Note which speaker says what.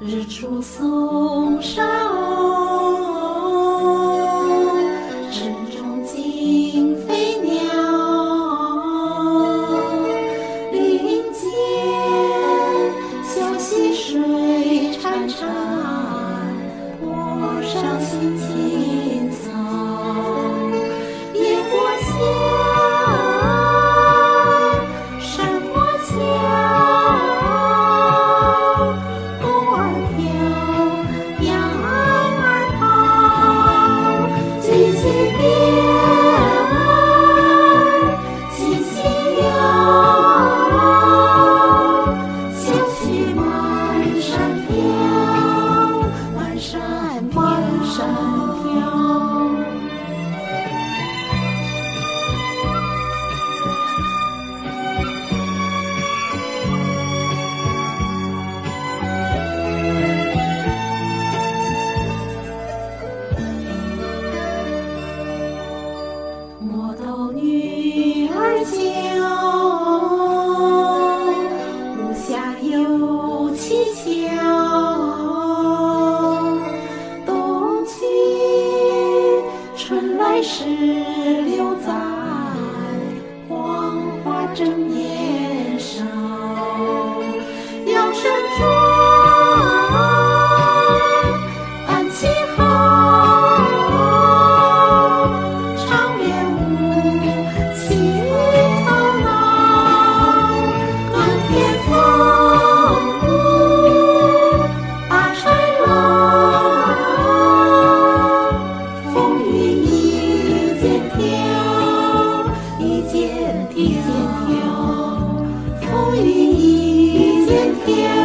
Speaker 1: 日出松梢，晨钟惊飞鸟，林间小溪水潺潺，坡上青青草，野果香，山坡桥，狗儿跳，羊儿跑，唧唧边，唧唧摇，小曲满山飘，满山飘。莫逗女儿娇，屋下有蹊跷。冬去春来时留在黄花正年少。摇身转，安其好。一肩挑，风雨一肩挑。